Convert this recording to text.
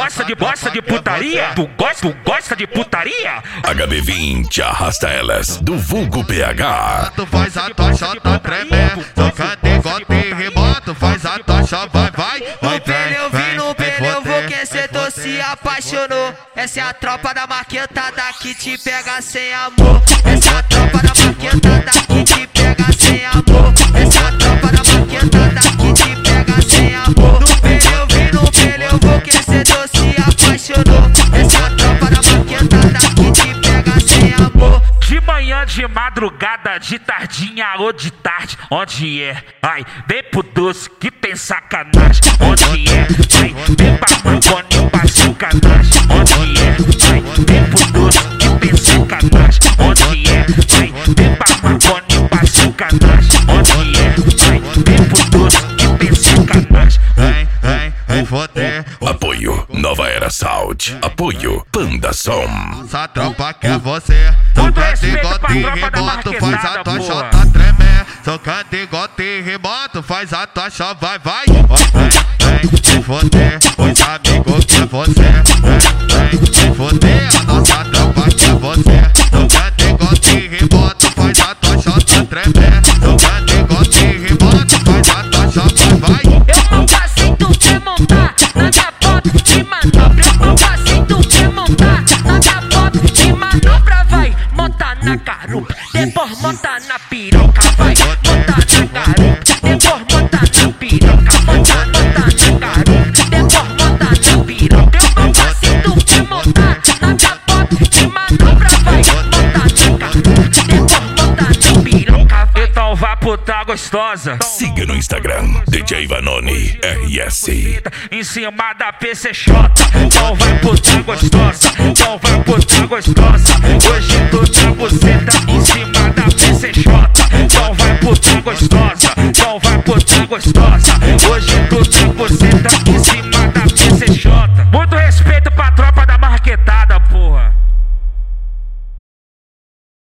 gosta de putaria? Tu gosta de putaria? HB20 arrasta elas do vulgo PH. Tu faz a tua chota tremer, tocando igual terremoto, faz a tua chota, vai. No pneu, vou que cê se apaixonou. Essa é a tropa da marquetada que te pega sem amor. Essa é a tropa da marquetada que te pega sem amor. Essa é a tropa da marquetada que te pega sem amor. No pneu, vou que cê se apaixonou. Essa é a tropa da marquetada que te pega sem amor. De manhã, de madrugada, de tardinha ou de tarde, onde é? Ai, vem pro doce que tem sacanagem, onde é? Ai, vem pra Marconi pra sacanagem, onde é? Ai, vem pro doce que tem sacanagem, onde é? Ai, vem pra Marconi pra sacanagem, onde é? Ai, vem pro doce que tem sacanagem. Vem foder. Apoio Nova Era Sound. Apoio Panda Som. Essa tropa quer você. Tocando igual terremoto, faz a tua chota tremer. Tocando igual terremoto, faz a tua chota, vai. Vem foder, os amigos quer você. Vem foder, a nossa tropa quer você. Tocando igual terremoto, faz a tua chota tremer. Tocando igual terremoto, faz a tua chota, vai. Eu não aceito te montar na minha bota de manobra. Eu não aceito te montar na minha bota de manobra. Vai montar na garupa, depois montar na piroca. Vai montar na garupa, depois montar na piroca. Montar na garupa, depois montar na piroca. Eu não aceito te montar na minha bota de manobra. Vai montar na garupa, depois montar na piroca. Então vá puta gostosa. Siga no Instagram, DJ Vanoni RS. Em cima da PCJ. Então vai puta gostosa. Então vai puta gostosa. Hoje tu tá buceta em cima da PCJ. Então vai puta gostosa. Então vai puta gostosa. Hoje tu tá buceta em cima